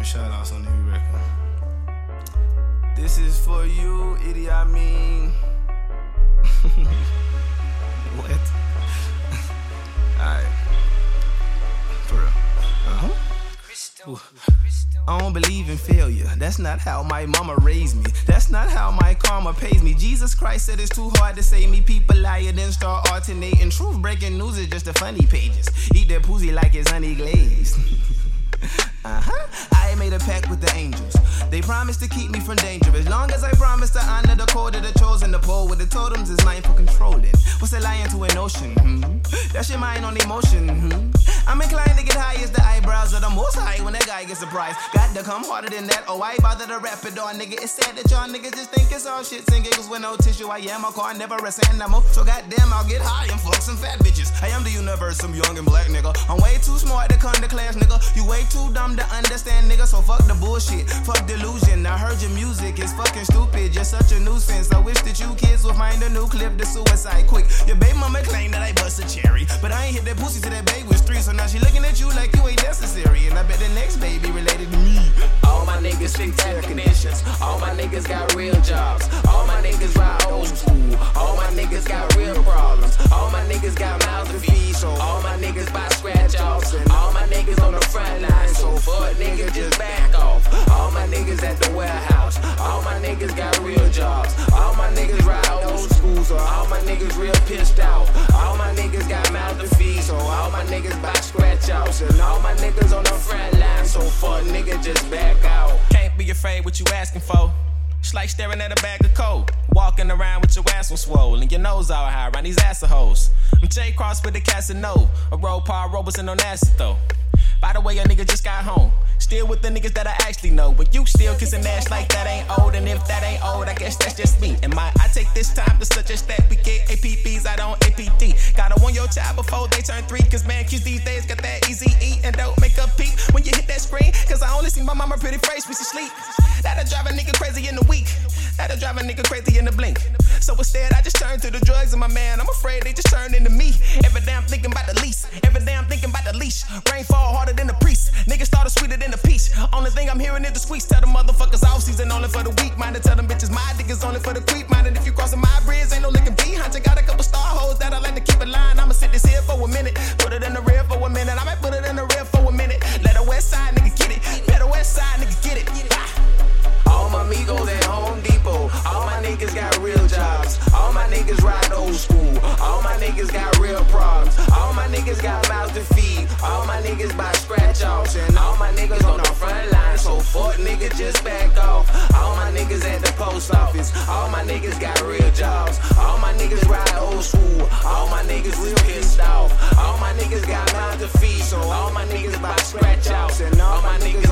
dropping shout-outs on the new record. This is for you, idiot, I mean. What? Alright. For real. I don't believe in failure. That's not how my mama raised me. That's not how my karma pays me. Jesus Christ said it's too hard to save me. People lie and then start alternating. Truth breaking news is just the funny pages. Eat that pussy like it's honey glazed. I made a pact with the angels. They promised to keep me from danger. As long as I promise to honor the code of the chosen. The pole with the totems is mine for controlling. What's a lion to an ocean? That's your mind on emotion. I'm inclined to get high as the eyebrows of the most high when that guy gets surprised. Got to come harder than that. Oh, why bother to rap it on, nigga? It's sad that y'all niggas just think it's all shits and giggles with no tissue. I am a car, never rest animal. So goddamn, I'll get high and fuck some fat bitches. I am the universe, some young and black nigga. I'm way too smart to come to class, nigga. You way too dumb to understand, nigga. So fuck the bullshit, fuck delusion. I heard your music is fucking stupid. You're such a nuisance. I wish that you kids would find a new clip to suicide quick. Your baby mama claimed that I bust a cherry, but I ain't hit that pussy till that baby was 3. So now she looking at you like you ain't necessary. And I bet the next baby related to me. All my niggas fix air conditions. All my niggas got real jobs. All my niggas ride old school. All my niggas got real problems. All my niggas got mouths to feed. So all my niggas buy scratch offs. And all my niggas on the front line. So fuck niggas just back off. All my niggas at the warehouse. All my niggas got real jobs. All my niggas ride old school. So all my niggas real pissed out. All my niggas got mouths to feed. So all my niggas buy scratch offs. And all my niggas on the front line. So fuck nigga just back out. Can't be afraid what you asking for. It's like staring at a bag of coke. Walking around with your ass on swole and your nose all high around these assholes. I'm J Cross with the Casanova. A roll Paul Robeson on acid though. By the way, a nigga just got home. Still with the niggas that I actually know. But you still kissing ass like that ain't old. And if that ain't old, I guess that's just me. And I take this time to such a stat. We get APPs out on APD. Gotta warn your child before they turn 3. Cause man, kids these days got that easy eat. And don't make a peep when you hit that screen. Cause I only see my mama pretty face when she sleep. That'll drive a nigga crazy in the week. That'll drive a nigga crazy in the blink. So instead, I just turn to the drugs and my man, I'm afraid they just turn into me. Every day I'm thinking about the lease. Every day I'm thinking about the leash. Rain fall harder than the priest. Niggas started sweeter than the peach. Only thing I'm hearing is the squeaks. Tell the motherfuckers off season only for the weak minded. Tell them bitches my dick is only for the creep minded. If you crossing my bridge, ain't no licking behind. You got a couple star hoes that I like to keep in line. I'ma sit this here for a minute. Put it in the rear for a minute. I might put it in the rear for a minute. Let a west side nigga get it. Better west side nigga get it. All my amigos at Home Depot. All my niggas got real jobs. All my niggas ride old school. All my niggas got real problems. All my niggas got mouths to feed. All my niggas buy scratch offs. And all my niggas on the front line. So fuck nigga just back off. All my niggas at the post office. All my niggas got real jobs. All my niggas ride old school. All my niggas real pissed off. All my niggas got mouths to feed. So all my niggas buy scratch offs. And all my niggas